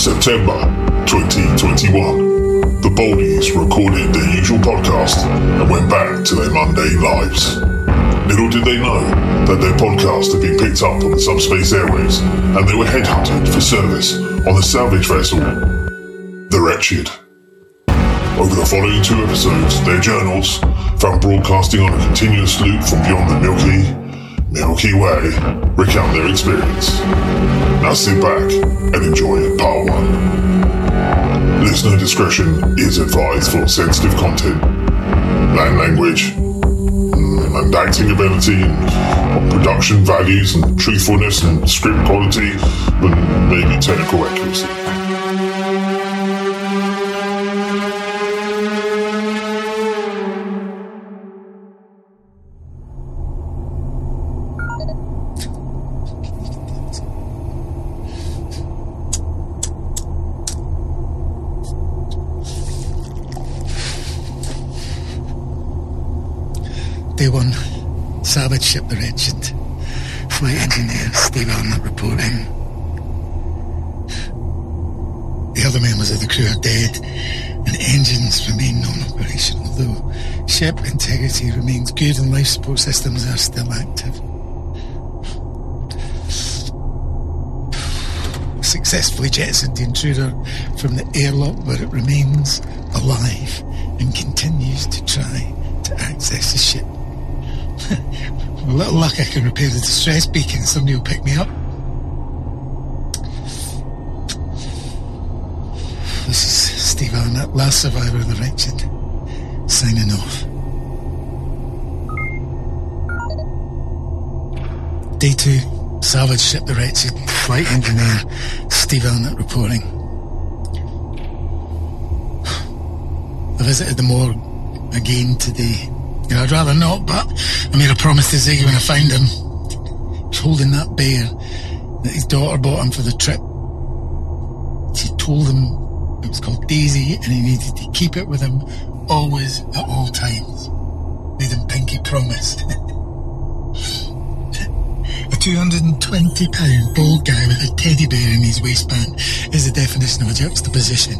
September 2021. The Boldies recorded their usual podcast and went back to their mundane lives. Little did they know that their podcast had been picked up on the subspace airwaves and they were headhunted for service on the salvage vessel, The Wretched. Over the following 2 episodes, their journals, found broadcasting on a continuous loop from beyond the Milky Way, recount their experience. Now sit back and enjoy part 1. Listener discretion is advised for sensitive content, language, and acting ability, and production values, and truthfulness, and script quality, and maybe technical accuracy. Day 1, salvage ship The Wretched. Flight engineer Steve Arnott reporting. The other members of the crew are dead and engines remain non-operational, though ship integrity remains good and life support systems are still active. Successfully jettisoned the intruder from the airlock where it remains alive and continues to try to access the ship. With a little luck I can repair the distress beacon and somebody will pick me up. This is Steve Arnott, last survivor of The Wretched, signing off. Day 2, salvage ship The Wretched, flight engineer Steve Arnott reporting. I visited the morgue again today. I'd rather not, but I made a promise to Ziggy when I found him. He was holding that bear that his daughter bought him for the trip. She told him it was called Daisy and he needed to keep it with him always at all times. Made him pinky promise. A £220 bald guy with a teddy bear in his waistband is the definition of a juxtaposition.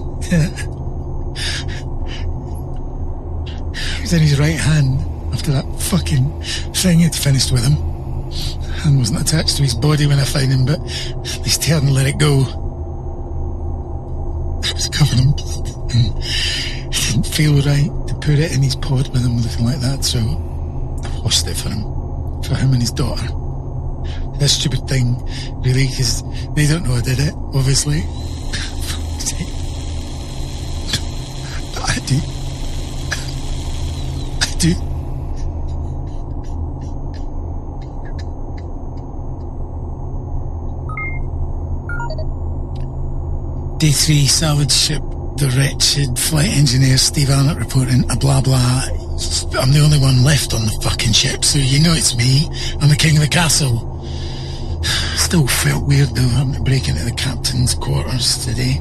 He was in his right hand after that fucking thing had finished with him. Hand wasn't attached to his body when I found him, but at least he hadn't let it go. It was covered in blood, and it didn't feel right to put it in his pod with him looking like that, so I washed it for him and his daughter. That stupid thing, really, because they don't know I did it, obviously. But I do. Day 3, salvage ship The Wretched, flight engineer Steve Arnott reporting, blah blah. I'm the only one left on the fucking ship, so you know it's me. I'm the king of the castle. Still felt weird though, having to break into the captain's quarters today.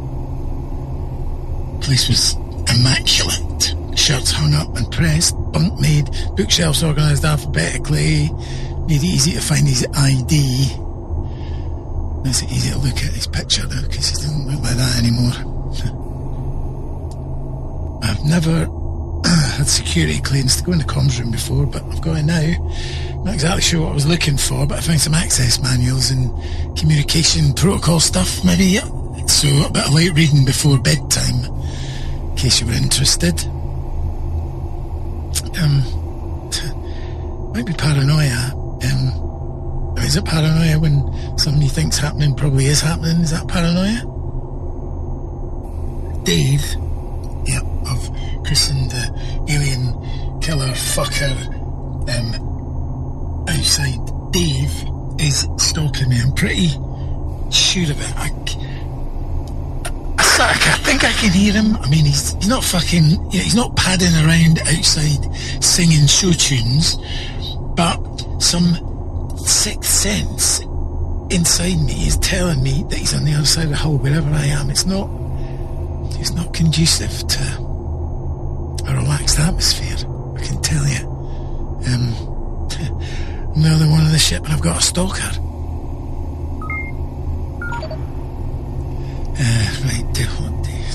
Place was immaculate. Shirts hung up and pressed, bunk made, bookshelves organised alphabetically, made it easy to find his ID. Makes it easy to look at his picture though, because he doesn't look like that anymore. I've never had security clearance to go in the comms room before, but I've got it now. Not exactly sure what I was looking for, but I found some access manuals and communication protocol stuff, maybe. So a bit of light reading before bedtime, in case you were interested. Might be paranoia. Is it paranoia when something you think's happening probably is happening? Is that paranoia? Dave, yep, I've christened the alien killer fucker outside. Dave is stalking me. I'm pretty sure of it. I think I can hear him. I mean, he's not fucking, he's not padding around outside singing show tunes, but some sixth sense inside me is telling me that he's on the other side of the hull wherever I am. It's not conducive to a relaxed atmosphere, I can tell you. I'm the only one on the ship and I've got a stalker.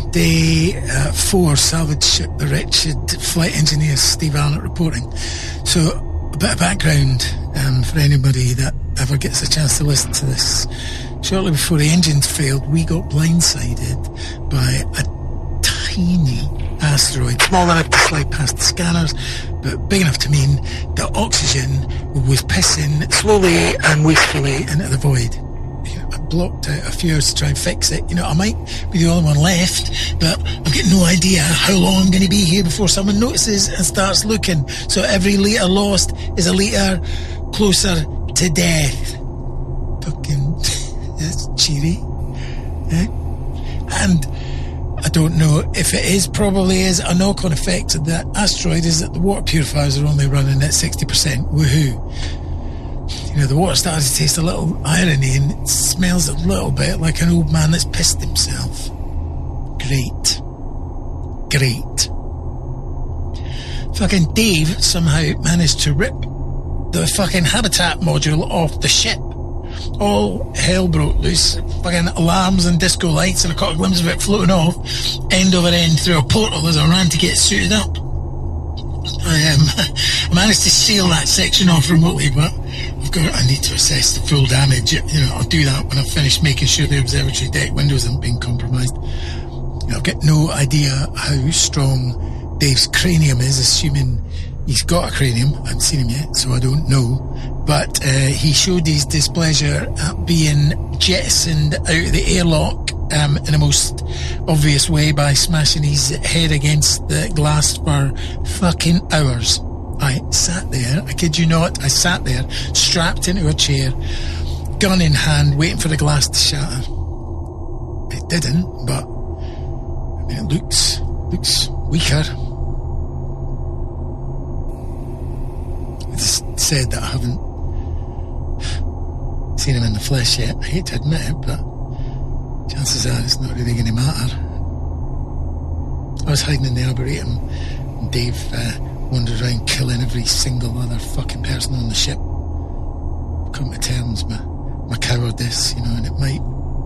Day 4, salvage ship The Wretched, flight engineer Steve Arnott reporting. So, a bit of background for anybody that ever gets a chance to listen to this. Shortly before the engines failed, we got blindsided by a tiny asteroid, small enough to slide past the scanners, but big enough to mean that oxygen was pissing slowly and wastefully into the void. I blocked out a few hours to try and fix it. I might be the only one left, but I've got no idea how long I'm going to be here before someone notices and starts looking. So every litre lost is a litre closer to death. Fucking, it's cheery. And I don't know if it is, probably is, a knock-on effect of that asteroid is that the water purifiers are only running at 60%. Woohoo. The water started to taste a little irony and it smells a little bit like an old man that's pissed himself. Great. Fucking Dave somehow managed to rip the fucking habitat module off the ship. All hell broke loose. Fucking alarms and disco lights, and I caught a glimpse of it floating off end over end through a portal as I ran to get suited up. I managed to seal that section off remotely, but I need to assess the full damage. I'll do that when I've finished making sure the observatory deck windows haven't been compromised. I've got no idea how strong Dave's cranium is, assuming he's got a cranium. I haven't seen him yet, so I don't know. But he showed his displeasure at being jettisoned out of the airlock in the most obvious way by smashing his head against the glass for fucking hours. I sat there, I kid you not, I sat there, strapped into a chair, gun in hand, waiting for the glass to shatter. It didn't, but it looks weaker. I just said that I haven't seen him in the flesh yet. I hate to admit it, but chances are it's not really going to matter. I was hiding in the Arboretum, and Dave wandered around killing every single other fucking person on the ship. Come to terms with my cowardice, and it might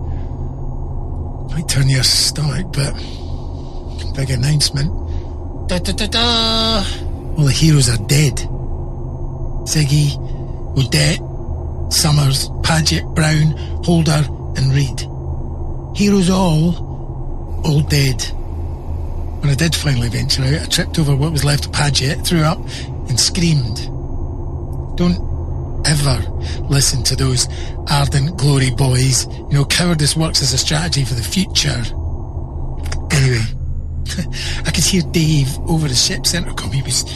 turn your stomach, but big announcement. Da da da da! All the heroes are dead. Ziggy, Odette, Summers, Paget, Brown, Holder, and Reed. Heroes all dead. When I did finally venture out, I tripped over what was left of Paget, threw up, and screamed. Don't ever listen to those ardent glory boys. Cowardice works as a strategy for the future. Anyway, I could hear Dave over the ship's intercom. He's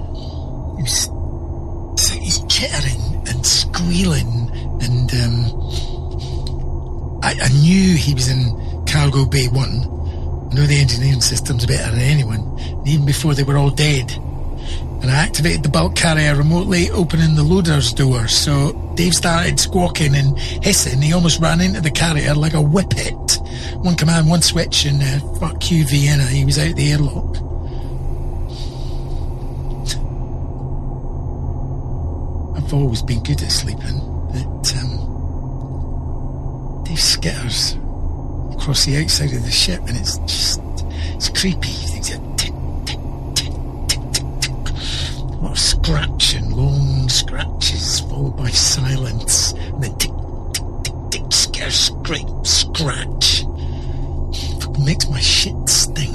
chittering and squealing, and I knew he was in Cargo Bay 1. I know the engineering system's better than anyone, even before they were all dead. And I activated the bulk carrier remotely, opening the loader's door. So Dave started squawking and hissing. He almost ran into the carrier like a whippet. One command, one switch, and fuck you, Vienna. He was out the airlock. I've always been good at sleeping, but Dave skitters across the outside of the ship, and it's creepy. He thinks it's tick, tick, tick, tick, tick, tick. A lot of scratching, long scratches, followed by silence, and then tick, tick, tick, tick, scare, scrape, scratch. Fucking makes my shit sting.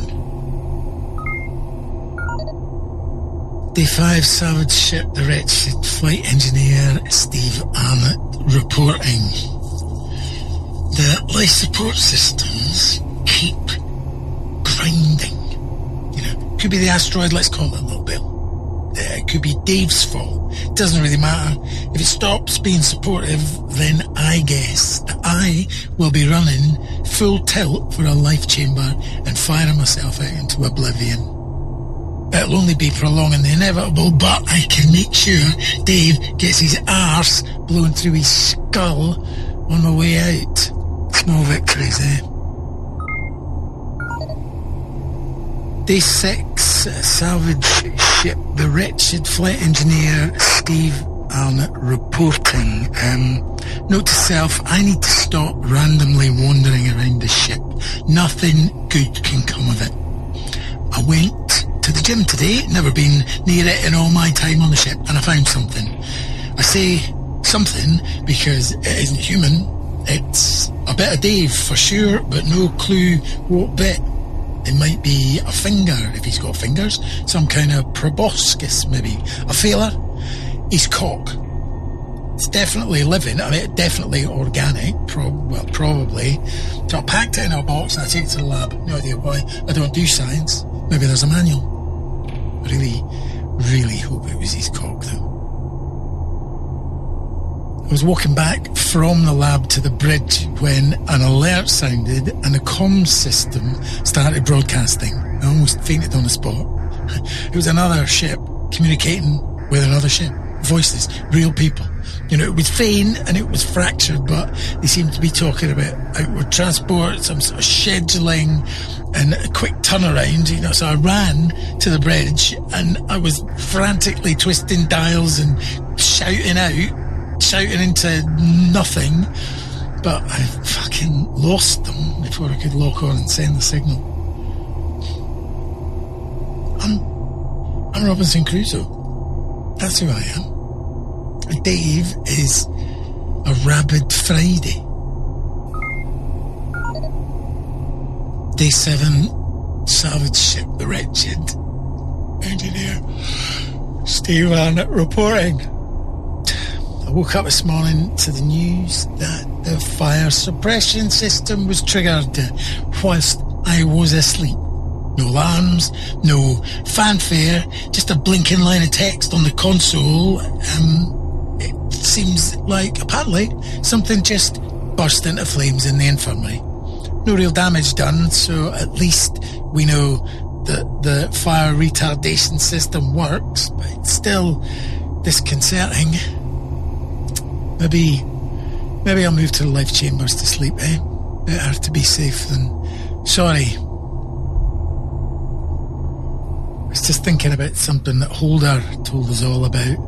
Day 5, salvage ship The Wretched, flight engineer Steve Arnott reporting. The life support systems keep grinding. Could be the asteroid, let's call it a little bit. It could be Dave's fault. It doesn't really matter. If it stops being supportive, then I guess that I will be running full tilt for a life chamber and firing myself out into oblivion. It'll only be prolonging the inevitable, but I can make sure Dave gets his arse blown through his skull on the way out. Small victories, Day 6, salvage ship The Wretched, flight engineer Steve Arnott reporting. Note to self, I need to stop randomly wandering around the ship. Nothing good can come of it. I went to the gym today, never been near it in all my time on the ship, and I found something. I say something because it isn't human. It's a bit of Dave for sure, but no clue what bit. It might be a finger, if he's got fingers, some kind of proboscis maybe, a feeler. His cock. It's definitely living, I mean, definitely organic, probably. So I packed it in a box and I take it to the lab. No idea why. I don't do science. Maybe there's a manual. I really hope it was his cock though. I was walking back from the lab to the bridge when an alert sounded and the comms system started broadcasting. I almost fainted on the spot. It was another ship communicating with another ship. Voices, real people. You know, it was faint and it was fractured, but they seemed to be talking about outward transport, some sort of scheduling and a quick turnaround, you know. So I ran to the bridge and I was frantically twisting dials and shouting into nothing, but I fucking lost them before I could lock on and send the signal. I'm Robinson Crusoe. That's who I am. Dave is a Rabid Friday. Day 7, Savage Ship the Wretched. Engineer Steve Arnott reporting. I woke up this morning to the news that the fire suppression system was triggered whilst I was asleep. No alarms, no fanfare, just a blinking line of text on the console. It seems like, apparently, something just burst into flames in the infirmary. No real damage done, so at least we know that the fire retardation system works, but it's still disconcerting. Maybe I'll move to the life chambers to sleep, eh? Better to be safe than sorry. I was just thinking about something that Holder told us all about.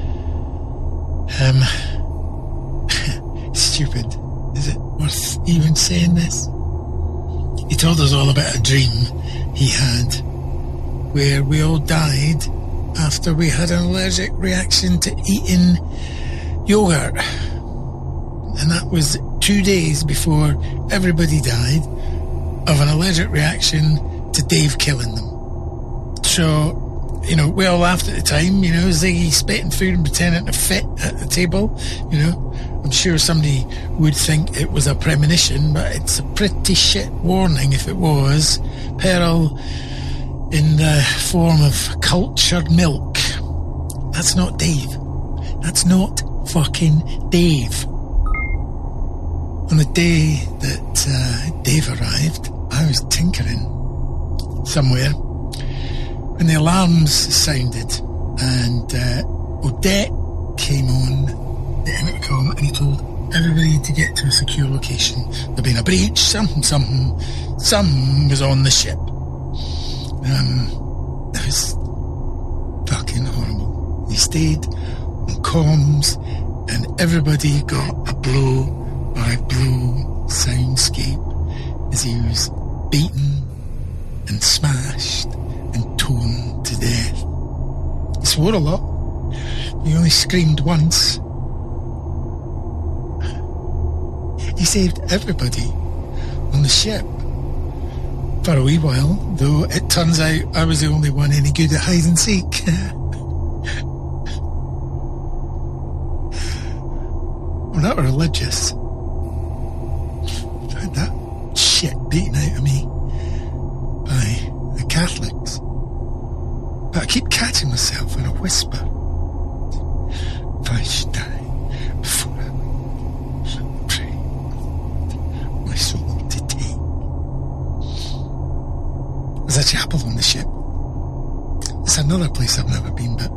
Stupid. Is it worth even saying this? He told us all about a dream he had where we all died after we had an allergic reaction to eating yogurt. And that was 2 days before everybody died of an allergic reaction to Dave killing them. So, you know, we all laughed at the time, you know, Ziggy spitting food and pretending to fit at the table, you know. I'm sure somebody would think it was a premonition, but it's a pretty shit warning if it was. Peril in the form of cultured milk. That's not Dave. That's not fucking Dave. On the day that Dave arrived, I was tinkering somewhere when the alarms sounded and Odette came on the intercom and he told everybody to get to a secure location. There'd been a breach, something was on the ship. It was fucking horrible. He stayed on comms and everybody got a blow by blow soundscape as he was beaten and smashed and torn to death. He swore a lot. He only screamed once. He saved everybody on the ship. For a wee while, though it turns out I was the only one any good at hide and seek. I'm not religious. I had that shit beaten out of me by the Catholics. But I keep catching myself in a whisper. If I should die before I pray my soul to take. There's a chapel on the ship. It's another place I've never been, but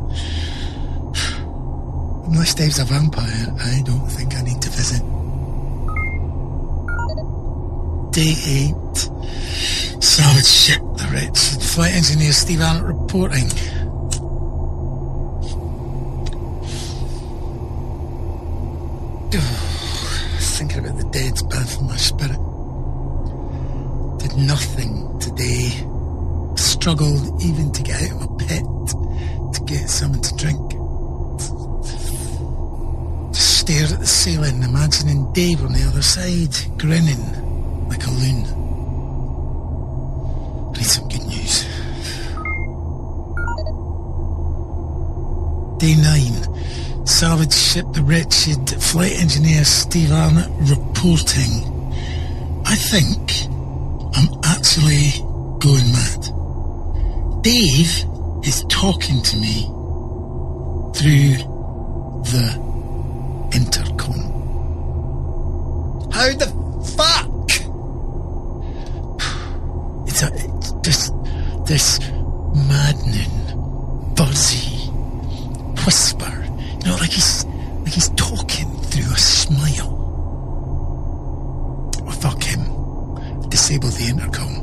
unless Dave's a vampire, I don't think I need to visit. Day 8. Savage Ship the Wretched. Flight engineer Steve Arnott reporting. Thinking about the dead's bad for my spirit. did nothing today. Struggled even to get out of my pit to get something to drink. Just stared at the ceiling, imagining Dave on the other side, grinning like a loon. I need some good news. Day 9. Salvage ship The Wretched. Flight engineer Steve Arnott reporting. I think I'm actually going mad. Dave is talking to me through the intercom. How the fuck? It's just this maddening, buzzy whisper. You know, like he's talking through a smile. Well, fuck him. Disable the intercom.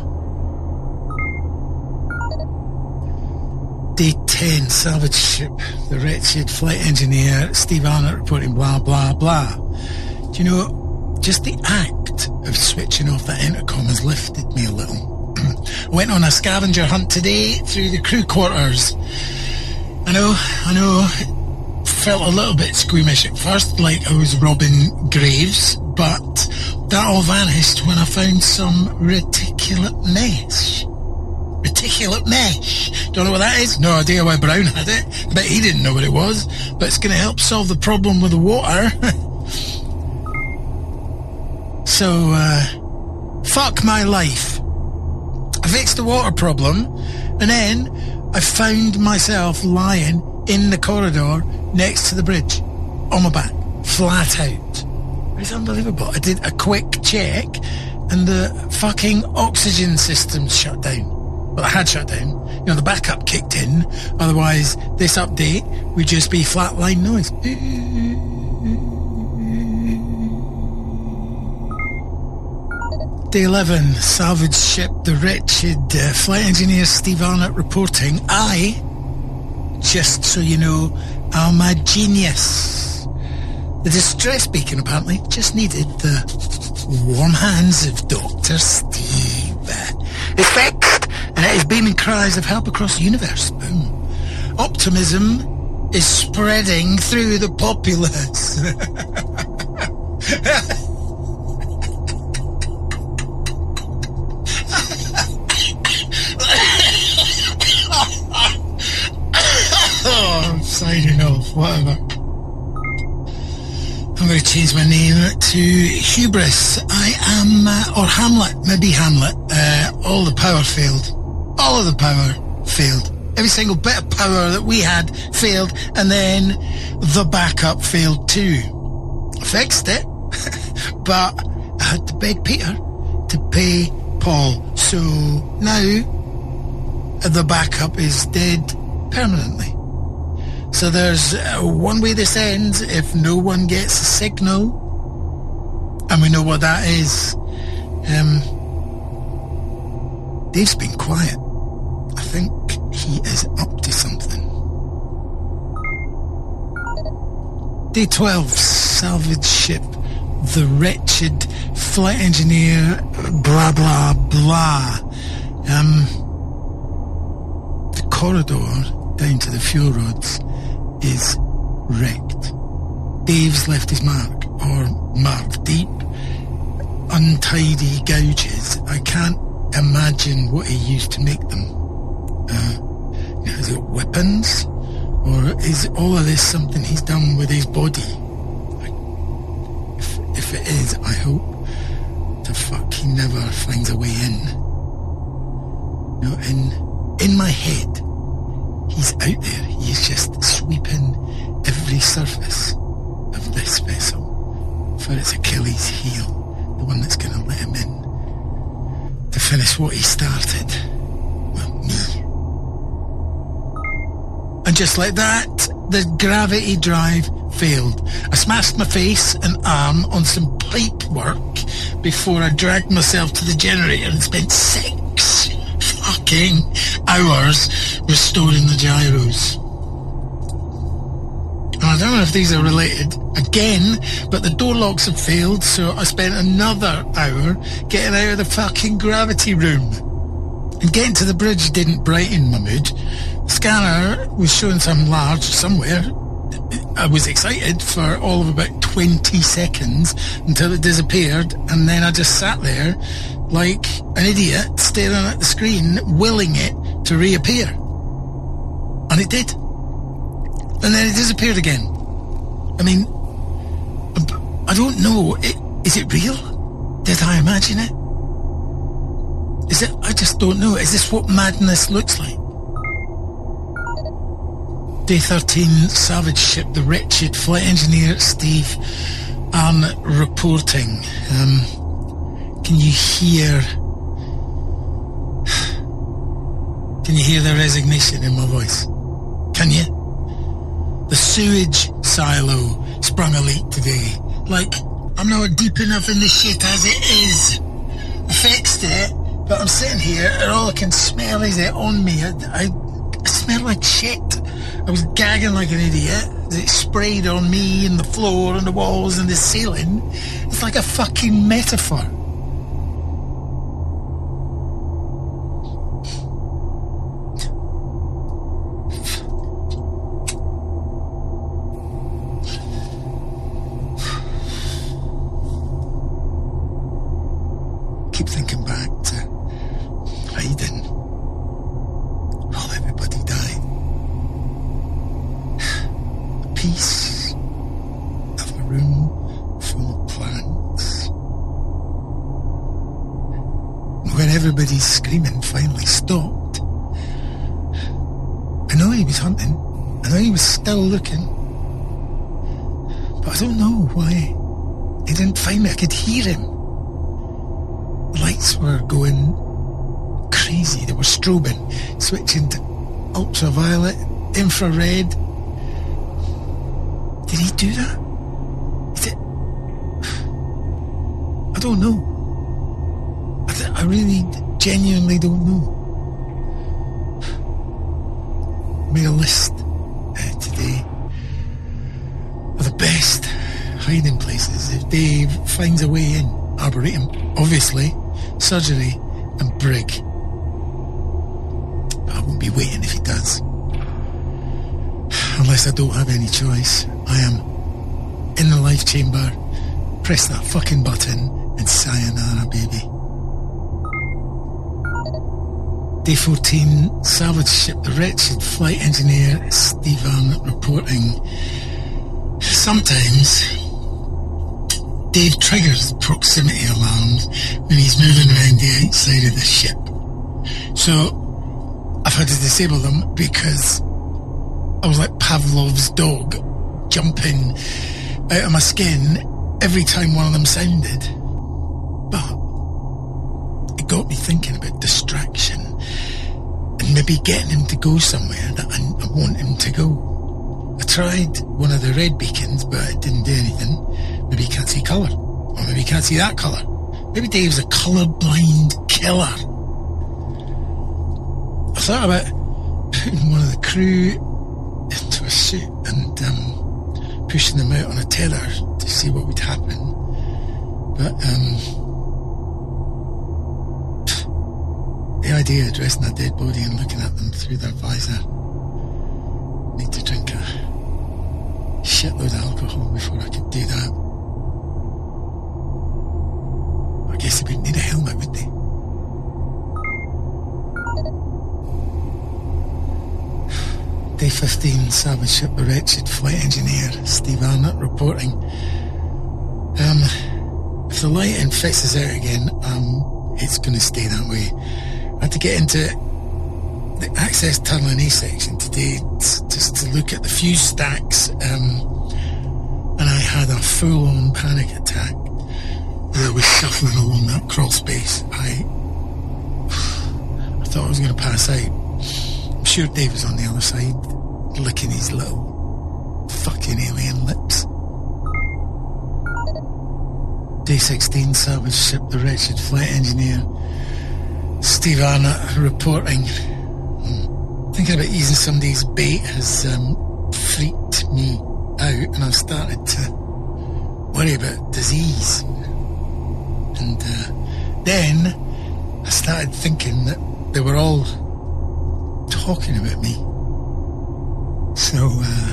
Day 10, salvage ship, The Wretched, flight engineer Steve Arnott reporting blah blah blah. Do you know, just the act of switching off that intercom has lifted me a little. I went on a scavenger hunt today through the crew quarters. I know, felt a little bit squeamish at first, like I was robbing graves, but that all vanished when I found some reticulate mesh. Reticulate mesh. Don't know what that is? No idea why Brown had it. I bet he didn't know what it was, but it's going to help solve the problem with the water. So, fuck my life. I fixed the water problem, and then I found myself lying in the corridor next to the bridge, on my back, flat out. It's unbelievable. I did a quick check, and the fucking oxygen system's shut down. Well, it had shut down. You know, the backup kicked in. Otherwise, this update would just be flatline noise. Day 11, salvage ship The Wretched, flight engineer Steve Arnott reporting. I, just so you know, am a genius. The distress beacon apparently just needed the warm hands of Dr. Steve. It's fixed, and it is beaming cries of help across the universe. Boom. Optimism is spreading through the populace. Oh, I'm signing off, whatever. I'm going to change my name to Hubris. I am, or Hamlet, maybe Hamlet. All the power failed. All of the power failed. Every single bit of power that we had failed, and then the backup failed too. I fixed it, but I had to beg Peter to pay Paul. So now the backup is dead permanently. So there's one way this ends if no one gets a signal, and we know what that is. Dave's been quiet. I think he is up to something. Day 12, salvage ship The Wretched, flight engineer blah blah blah. The corridor down to the fuel rods is wrecked. Dave's left his mark, or mark deep, untidy gouges. I can't imagine what he used to make them. Is it weapons? Or is all of this something he's done with his body? If it is, I hope the fuck he never finds a way in. You know, in my head, he's out there. He's just sweeping every surface of this vessel for its Achilles heel, the one that's going to let him in to finish what he started. Well, me. And just like that, the gravity drive failed. I smashed my face and arm on some pipe work before I dragged myself to the generator and spent 6 fucking hours restoring the gyros. I don't know if these are related again, but the door locks have failed, so I spent another hour getting out of the fucking gravity room. And getting to the bridge didn't brighten my mood. The scanner was showing some large somewhere. I was excited for all of about 20 seconds until it disappeared, and then I just sat there like an idiot staring at the screen, willing it to reappear. And it did. And then it disappeared again. I mean, I don't know. Is it real? Did I imagine it? Is it? I just don't know. Is this what madness looks like? Day 13, Savage Ship, the wretched flight engineer Steve Arnott reporting. Can you hear the resignation in my voice? Can you? The sewage silo sprung a leak today. Like, I'm not deep enough in the shit as it is. I fixed it, but I'm sitting here and all I can smell is it on me. I smell like shit. I was gagging like an idiot. It sprayed on me and the floor and the walls and the ceiling. It's like a fucking metaphor. Keep thinking back to Hayden. Well, everybody died. A piece of a room full of plants. When everybody's screaming finally stopped, I know he was hunting. I know he was still looking. But I don't know why he didn't find me. I could hear him. The lights were going crazy. They were strobing, switching to ultraviolet, infrared. Did he do that? Is it? I don't know. I really genuinely don't know. Made a list today of the best hiding places if Dave finds a way in. Arboretum, obviously, surgery and brig. But I won't be waiting if he does. Unless I don't have any choice. I am in the life chamber. Press that fucking button and sayonara, baby. Day 14, Savage Ship, the wretched flight engineer Steve Arnott reporting. Sometimes Dave triggers proximity alarms when he's moving around the outside of the ship. So I've had to disable them because I was like Pavlov's dog, jumping out of my skin every time one of them sounded. But it got me thinking about distraction and maybe getting him to go somewhere that I want him to go. I tried one of the red beacons, but it didn't do anything. Maybe he can't see colour. Or maybe he can't see that colour. Maybe Dave's a colour-blind killer. I thought about putting one of the crew into a suit and pushing them out on a tether to see what would happen. But the idea of dressing a dead body and looking at them through their visor. Need to drink a shitload of alcohol before I could do that. I guess they wouldn't need a helmet, would they? Day 15, Savage Ship, the wretched flight engineer Steve Arnott reporting. If the lighting fizzes out again, it's going to stay that way. I had to get into the access tunnel and A section today just to look at the fuse stacks, and I had a full-on panic attack as I was shuffling along that crawl space. I thought I was going to pass out. I'm sure Dave was on the other side, licking his little fucking alien lips. Day 16, Savage Ship, the wretched flight engineer Steve Arnott reporting. Thinking about using somebody's bait has freaked me out, and I started to worry about disease. And then I started thinking that they were all talking about me. So,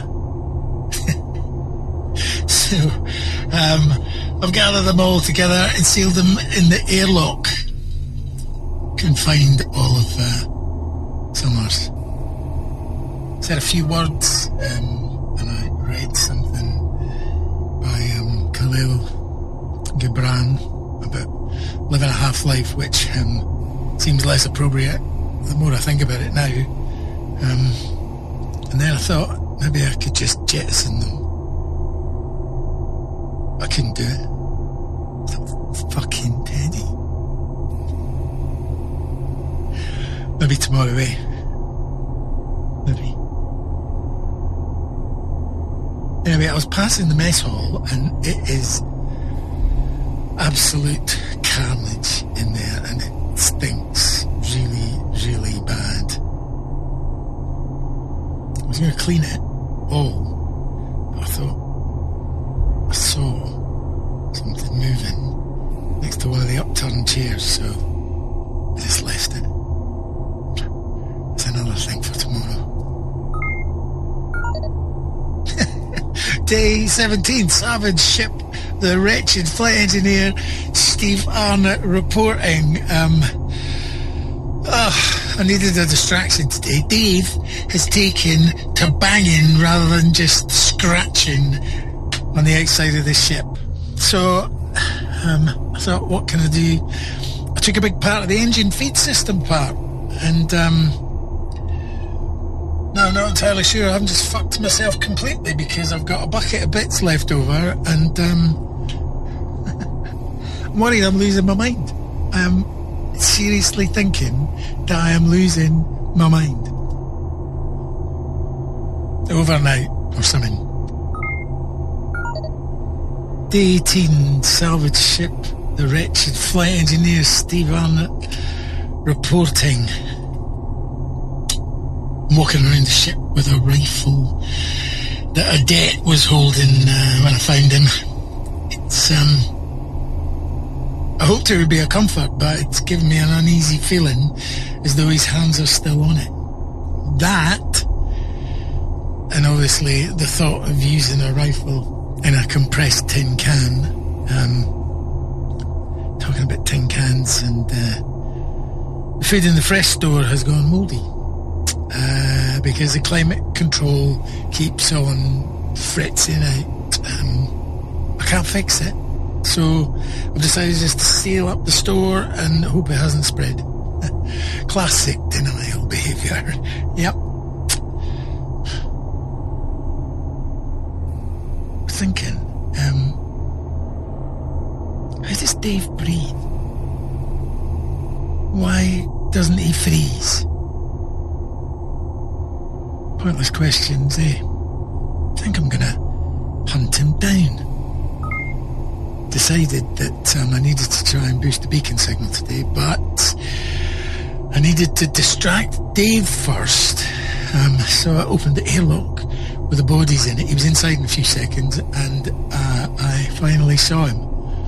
I've gathered them all together and sealed them in the airlock. Confined all of Summers. Said a few words, and I read something by Khalil Gibran about living a half-life, which seems less appropriate the more I think about it now. And then I thought maybe I could just jettison them. I couldn't do it. Fucking Teddy. Maybe tomorrow, eh? Maybe. Anyway, I was passing the mess hall, and it is absolute carnage in there, and it stinks really, really bad. I was going to clean it all, but I thought I saw something moving next to one of the upturned chairs, so I just left it. It's another thing for tomorrow. Day 17, Savage Ship, the wretched flight engineer Steve Arnott reporting. I needed a distraction today. Dave has taken to banging rather than just scratching on the outside of the ship. So I thought, what can I do? I took a big part of the engine feed system apart, and no, I'm not entirely sure. I haven't just fucked myself completely because I've got a bucket of bits left over, and I'm worried I'm losing my mind. I'm seriously thinking that I am losing my mind. Over now, or something. Day 18, Salvage Ship, the wretched flight engineer Steve Arnott reporting. I'm walking around the ship with a rifle that Adet was holding when I found him. It's, I hoped it would be a comfort, but it's given me an uneasy feeling as though his hands are still on it. That, and obviously the thought of using a rifle in a compressed tin can, talking about tin cans, and the food in the fresh store has gone mouldy. Because the climate control keeps on fritzing out. I can't fix it, so I've decided just to seal up the store and hope it hasn't spread. Classic denial behaviour. Yep. Thinking, how does Dave breathe? Why doesn't he freeze? Pointless questions, eh? I think I'm gonna hunt him down. Decided that I needed to try and boost the beacon signal today, but I needed to distract Dave first. So I opened the airlock with the bodies in it. He was inside in a few seconds, and I finally saw him.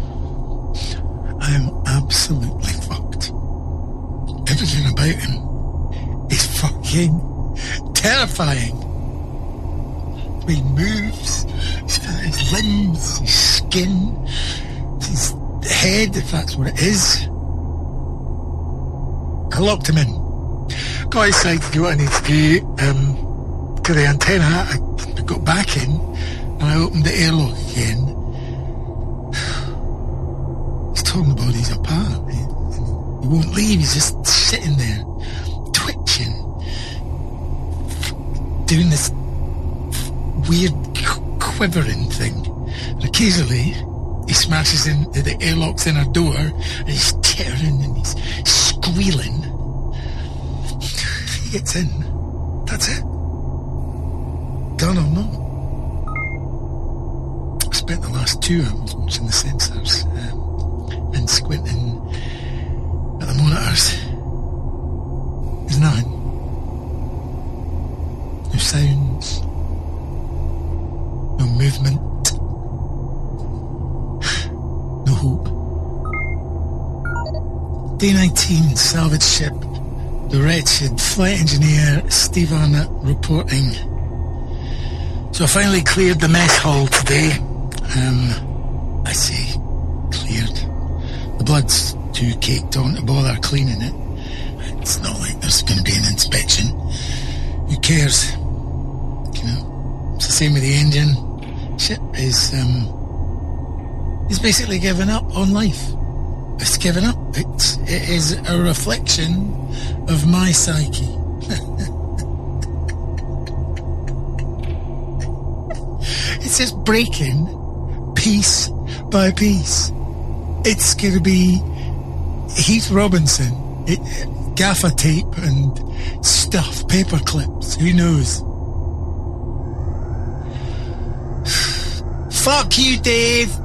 I'm absolutely fucked. Everything about him is fucking terrifying. The way he moves, his limbs, his skin, his head, if that's what it is. I locked him in. Got inside to do what I need to do to the antenna. I got back in and I opened the airlock again. He's torn the bodies apart. He won't leave. He's just sitting there, twitching, doing this weird quivering thing. And occasionally he smashes into the airlocks in our door and he's tittering and he's squealing. He gets in. That's it. Done or not. I spent the last 2 hours watching the sensors and squinting at the monitors. There's nothing. No sounds. No Day 19, salvage ship. The wretched flight engineer Steve Arnott reporting. So I finally cleared the mess hall today. I say cleared. The blood's too caked on to bother cleaning it. It's not like there's going to be an inspection. Who cares? You know, it's the same with the engine. Ship is basically given up on life. It's given up. It is a reflection of my psyche. It's just breaking piece by piece. It's going to be Heath Robinson, gaffer tape and stuff, paper clips, who knows? Fuck you, Dave!